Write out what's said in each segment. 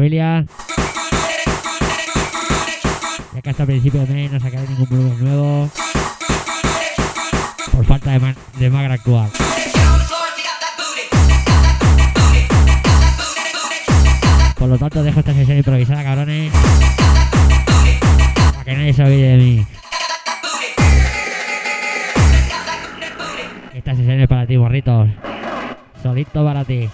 familia. Ya que hasta el principio de mes no sacaré ningún volumen nuevo por falta de magra actual. Por lo tanto dejo esta sesión improvisada, cabrones, para que nadie se olvide de mí. Esta sesión es para ti, borritos. Solito para ti.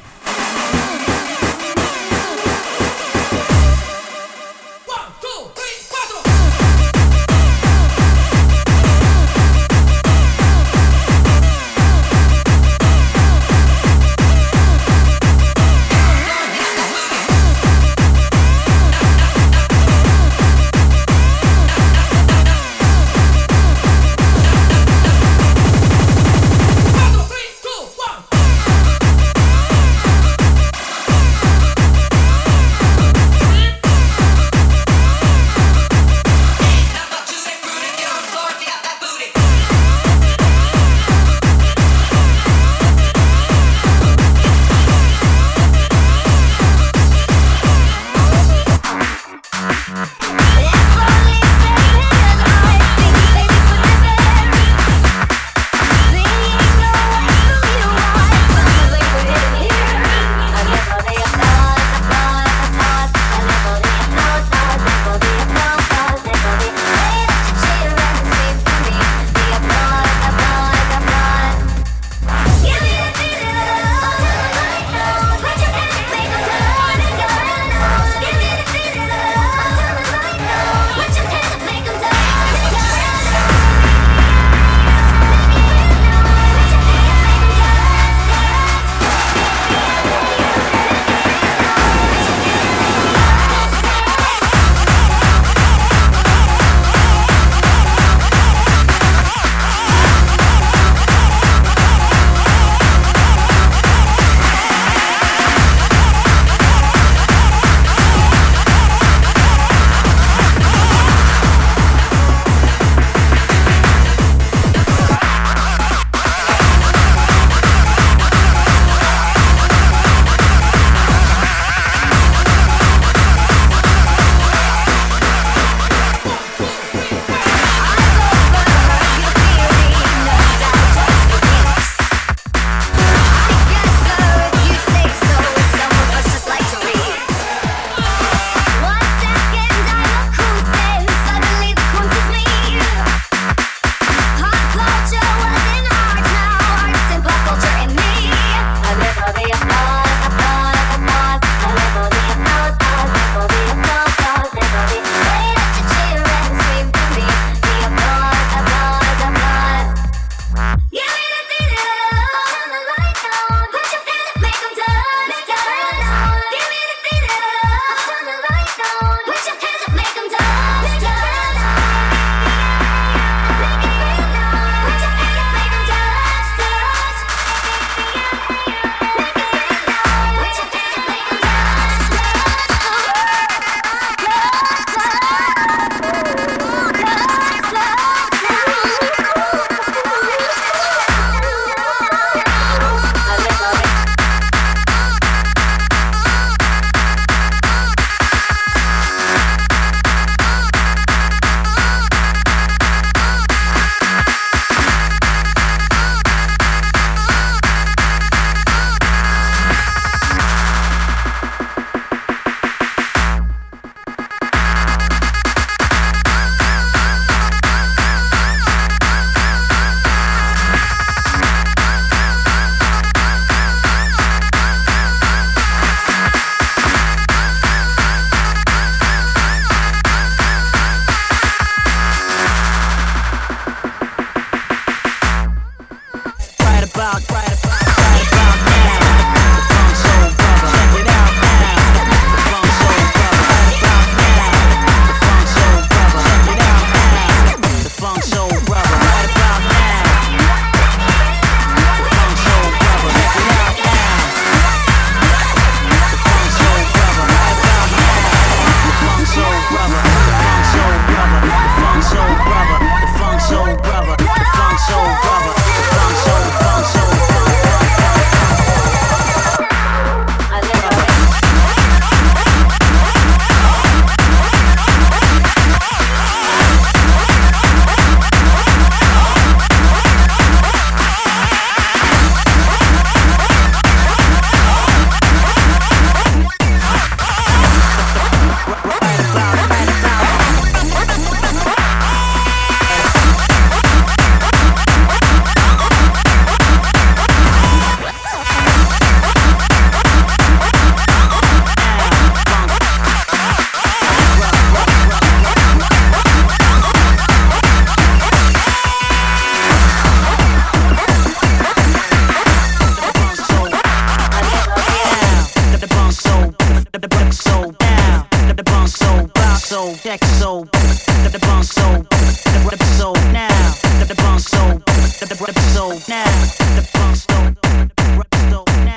the funk soul, the soul now, the funk soul, the soul now, the funk soul, the soul now.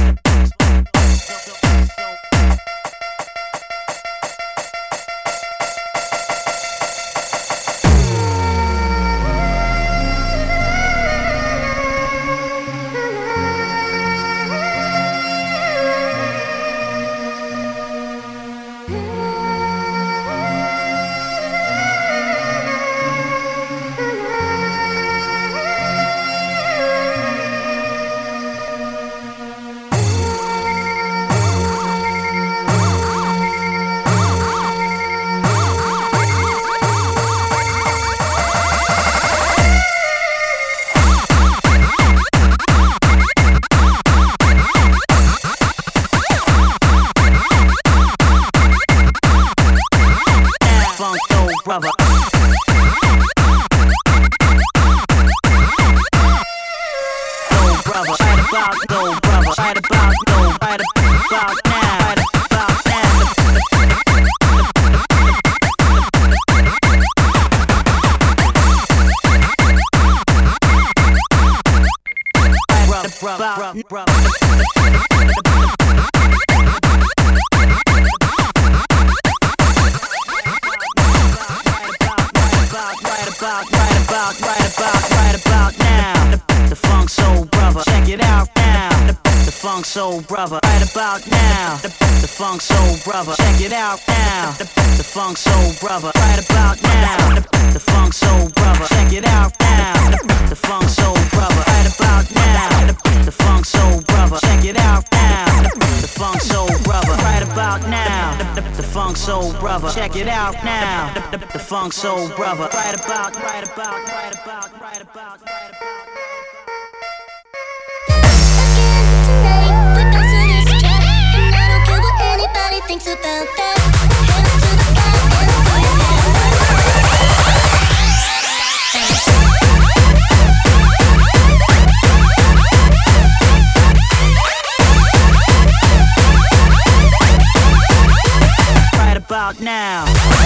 Brother. Go brother, right about, go brother, right about, go, right about now, right about now. Brother. Right about now, the funk soul brother, check it out now. The funk soul brother, right about now. The funk soul brother, check it out now. The funk soul brother, right about now. The funk soul brother, check it out now. The funk soul brother, right about now. The funk soul brother, check it out now. The funk soul brother, right about now. The funk soul brother, check it out now. The funk soul brother, right about, right about, right about, right about, right about. Thinks about that. Hands to the sky and throw your hands. Right about now.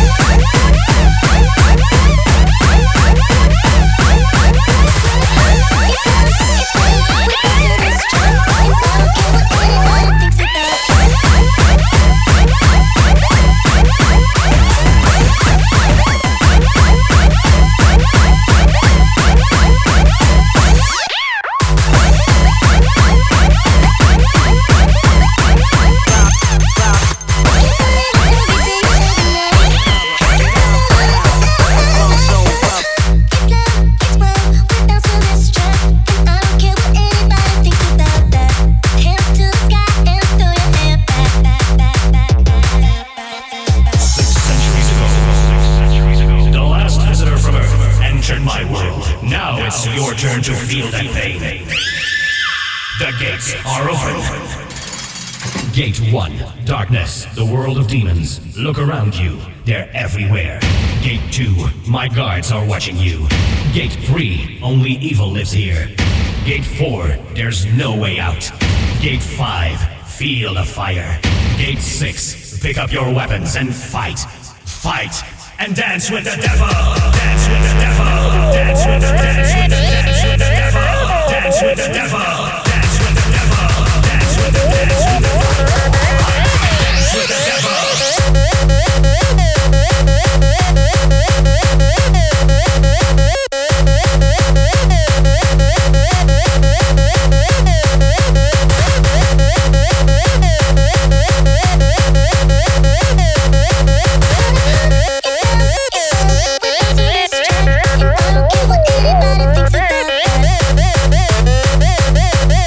Your turn to feel that pain. The gates are open. Gate 1, darkness, the world of demons. Look around you, they're everywhere. Gate 2, my guards are watching you. Gate 3, only evil lives here. Gate 4, there's no way out. Gate 5, feel the fire. Gate 6, pick up your weapons and fight. Fight and dance with the devil. Dance with the devil. Dance with the dance with the dance with the devil. Dance with the devil. Dance with the devil. Dance with the dance with the devil. Dance with the devil. Anybody thinks about that.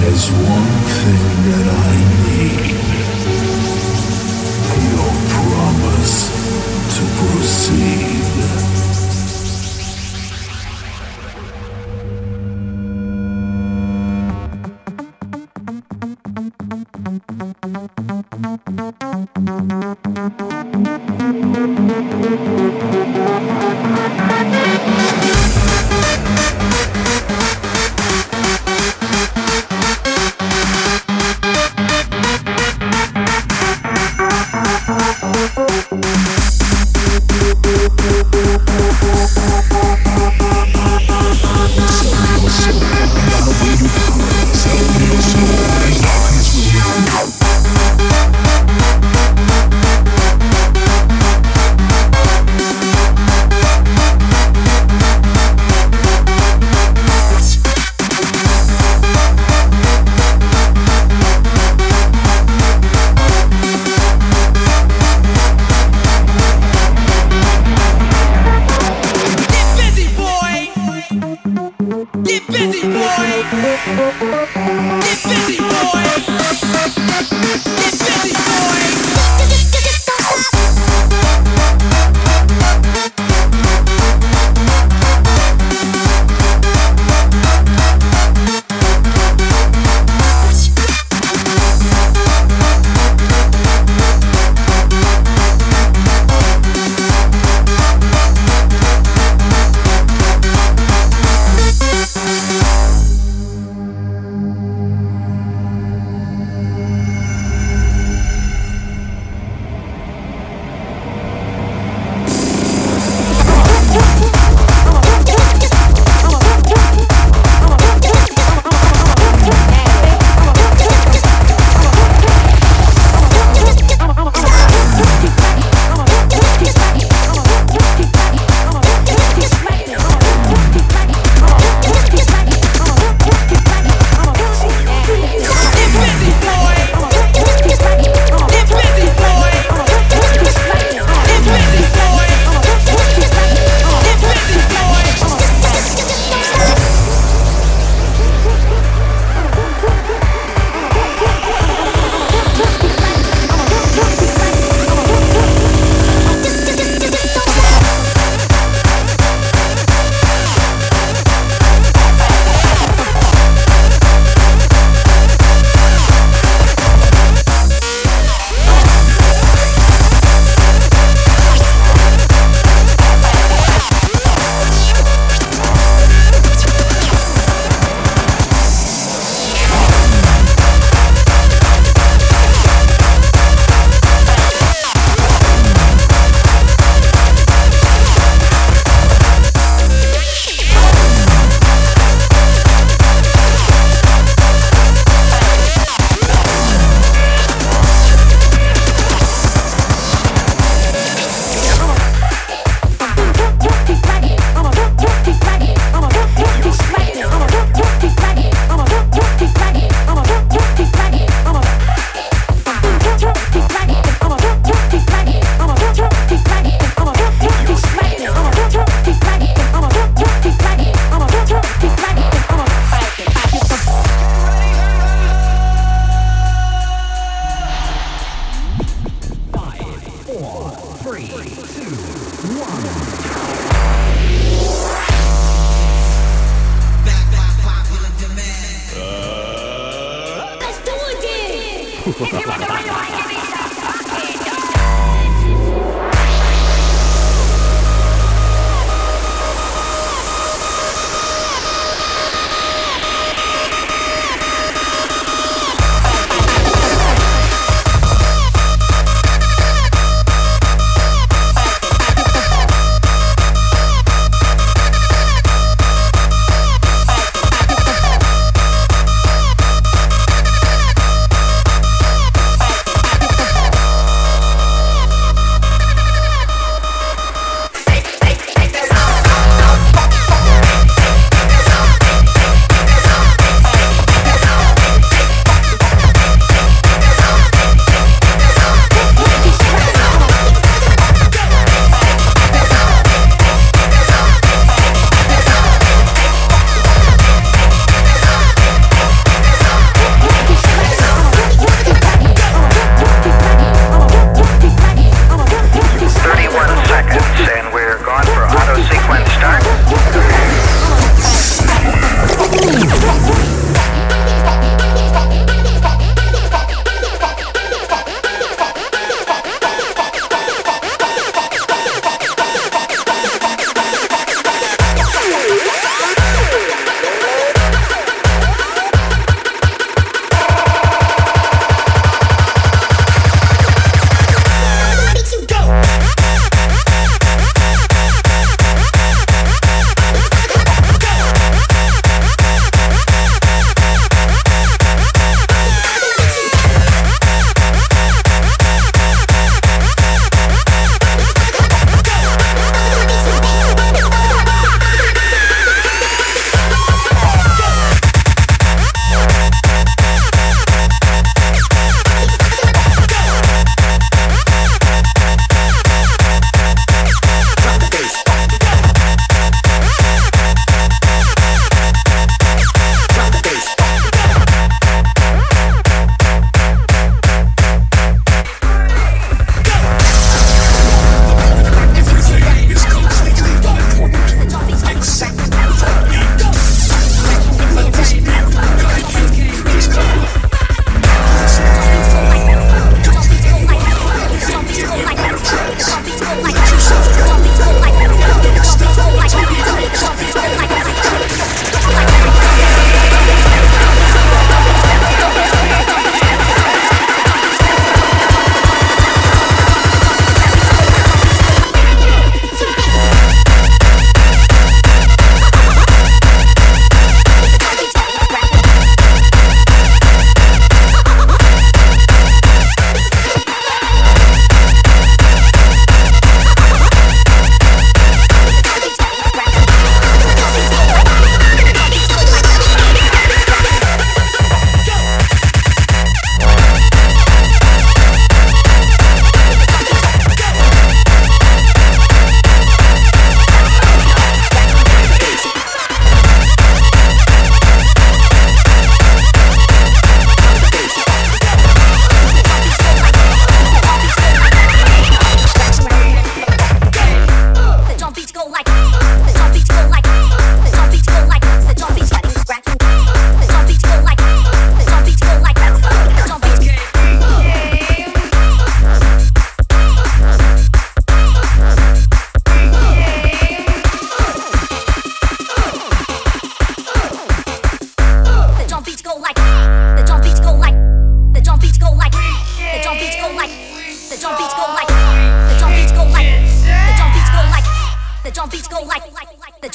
There's one thing that I need. Your promise to proceed.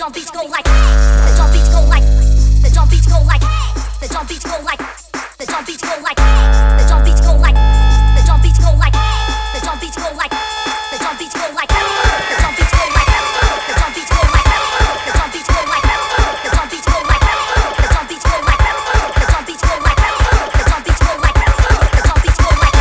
drum beats go like, the drum beats go like, the drum beats go like, the drum beats go like, the drum beats go like, the drum beats go like, the drum beats go like, the drum beats go like, the drum beats go like, the drum beats go like, the drum beats go like, the drum beats go like, the drum beats go like, the drum beats go like, the drum beats go like, the drum beats go like, the drum beats go like,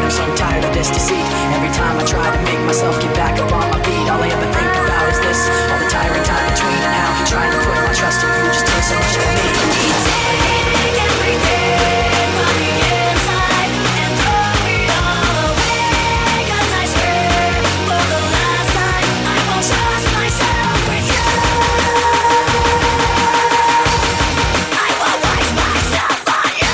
but I'm so tired of this deceit. Every time I try to make myself get back up on my feet, all I ever think about is this. All the tiring time between and now, trying to put my trust in you just takes so much of me. Take everything on the inside and throw it all away. 'Cause I swear, for the last time, I won't trust myself with you. I will waste myself on you.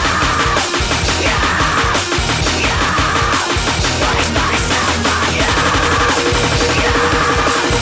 Waste myself on you.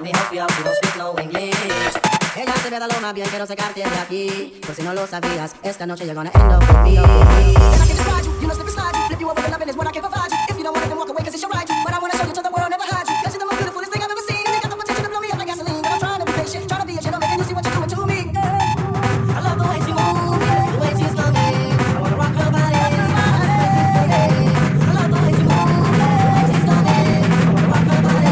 me help you out, you don't speak no English. Ella se ve de lo más bien, quiero sacarte de aquí. Por si no lo sabías, esta noche you're gonna end up with me. And I can describe you, you know slip and slide you. Flip you over and loving is what I can provide you. If you don't want it, then walk away, cause it's your right. But I wanna show you to the world, never hide you. Cause you're the most beautiful thing I've ever seen. You got the potential to blow me up like gasoline. But I'm trying to be patient, trying to be a gentleman. Can you see what you're doing to me? I love the way she moves, the way she's coming. I wanna rock her body. I love the way she moves, the way she's coming. I wanna rock her body.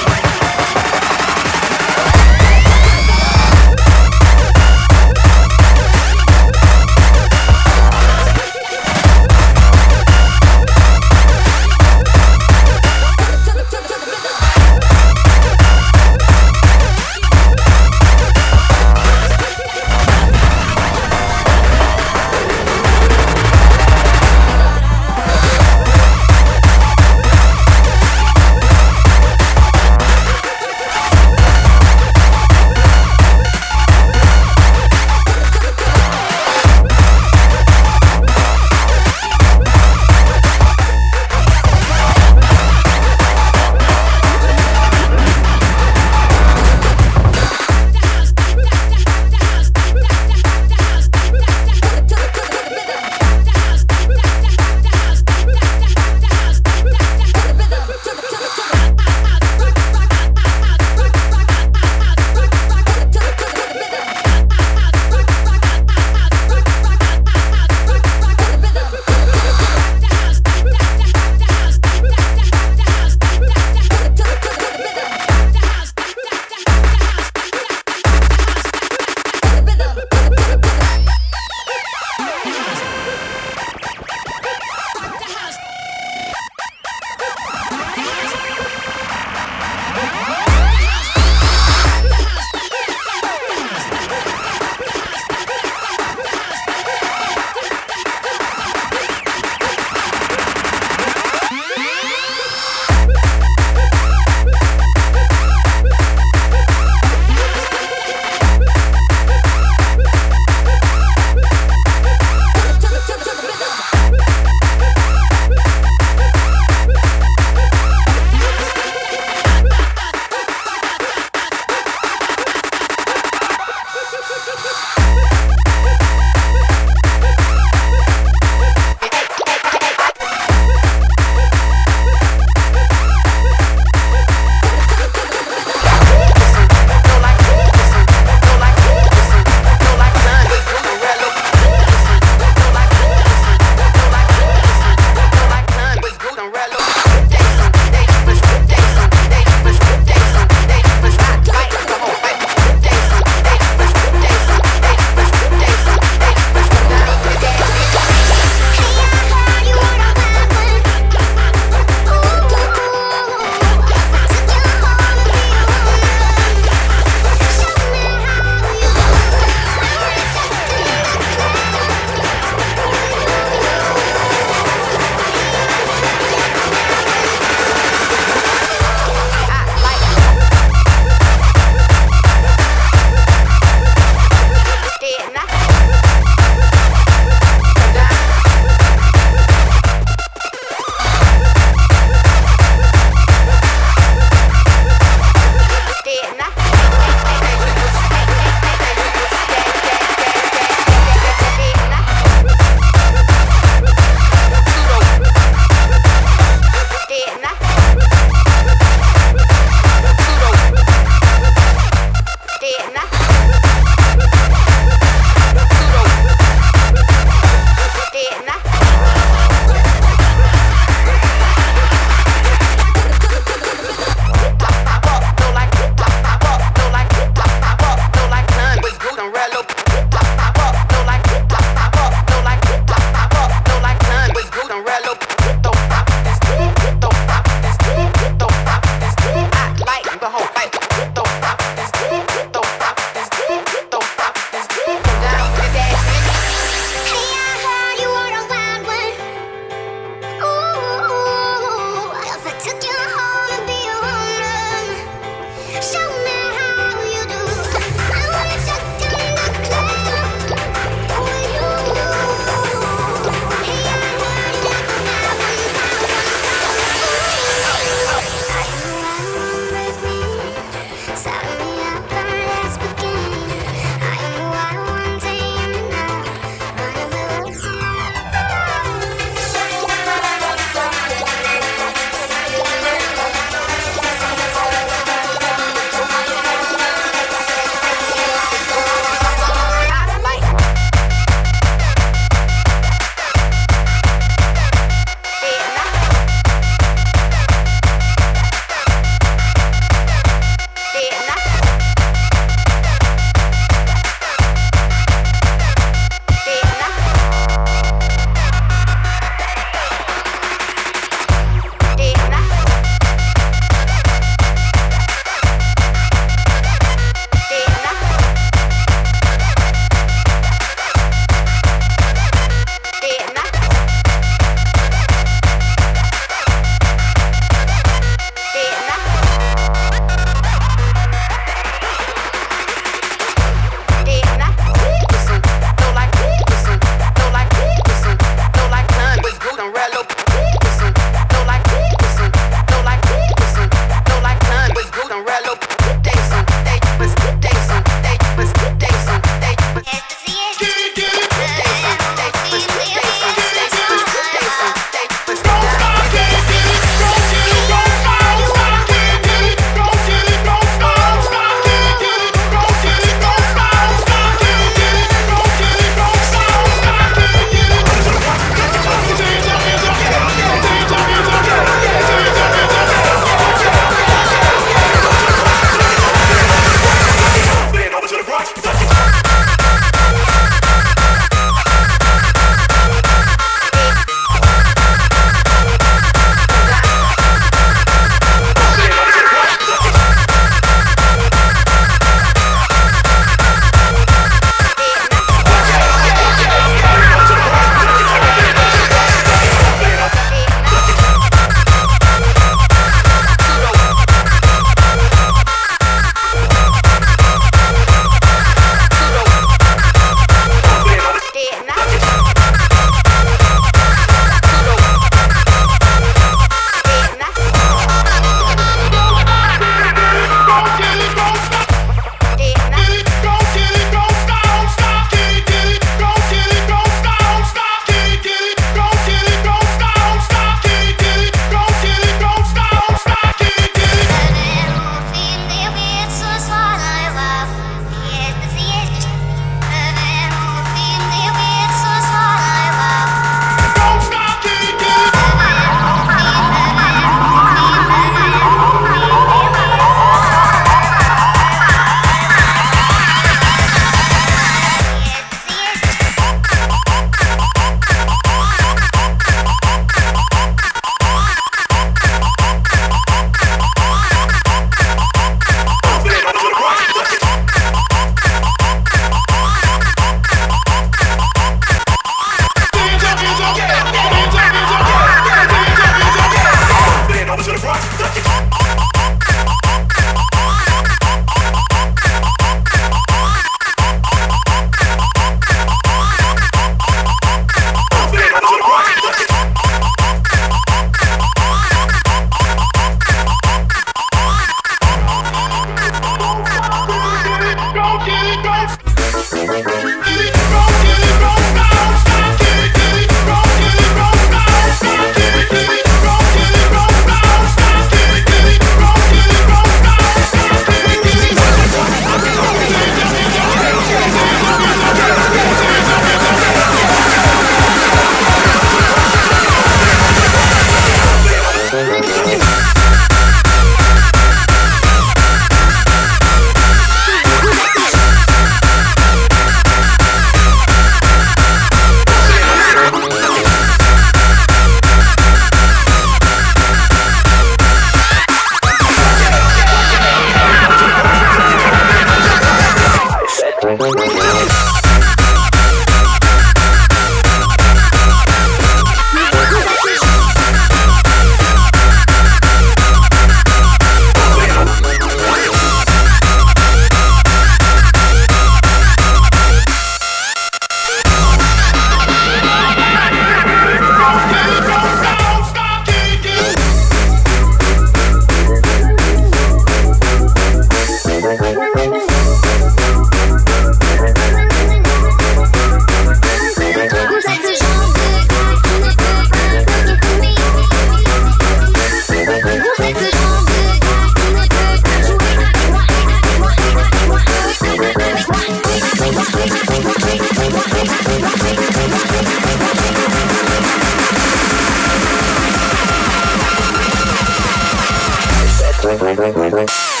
Bye.